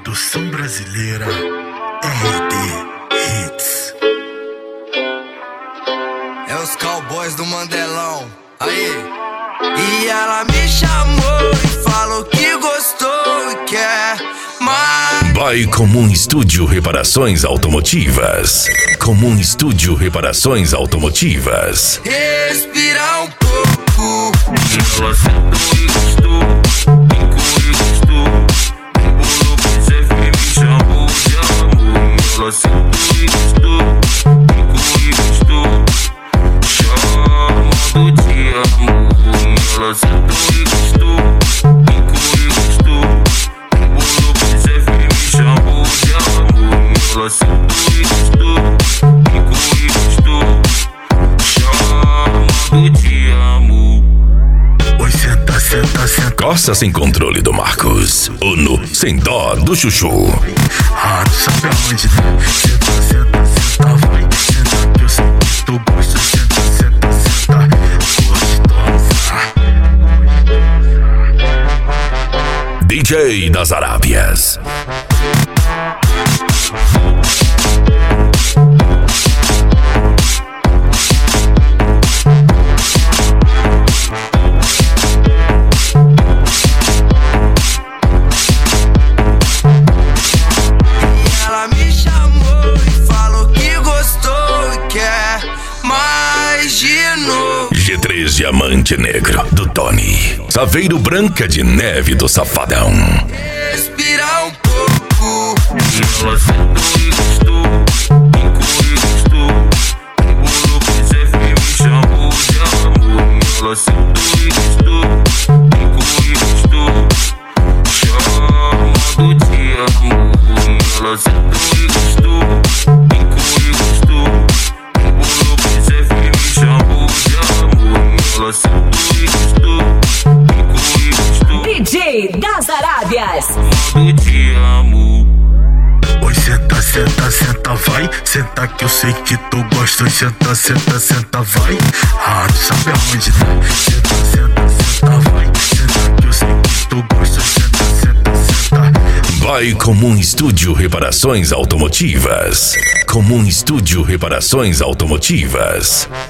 Produção brasileira RD Hits. É os cowboys do Mandelão. Aí. E ela me chamou e falou que gostou e quer mais. Vai Comum Estúdio Reparações Automotivas. Comum Estúdio Reparações Automotivas. Respirar um pouco. Ela sentou e gostou, brincou e gostou. Embolou pro Zé e me chamou de amor. Ela sentou e gostou, brincou e gostou, chamando de amor. Ela sentou e gostou, brincou e gostou. Embolou pro Zé e me chamou de amor. Ela sentou e gostou, brincou e gostou, chamando de amor. Oi, senta, senta, senta. Costa sem controle do Marcos. Uno sem dó do Chuchu. Ah, tu sabe aonde, né? Senta, senta, senta, vai. Senta que eu sei que tu gosta. Senta, senta, senta, gostosa. DJ das Arábias. Ela me chamou e falou que gostou e quer mais de novo. G3 Diamante Negro do Tony. Saveiro Branca de Neve do Safadão. Respirar um pouco. Ela sentou e gostou, brincou e gostou. Embolou pro Zé e me chamou de amor. Ela sentou e gostou, brincou e gostou, chamando de amor. Ela sentou e gostou, brincou e gostou. Embolou pro Zé e me chamou de amor. Ela sentou e gostou, brincou e gostou, DJ das Arábias. chamando de amor. Oi, senta, senta, senta, vai. Senta que eu sei que tu gosta. Oi, senta, senta, senta, vai. Ah, tu sabe aonde, né? Senta, senta, senta, vai. Senta que eu sei que tu gosta. Senta, senta, senta. Vai Comum Estúdio Reparações Automotivas. Comum Estúdio Reparações Automotivas.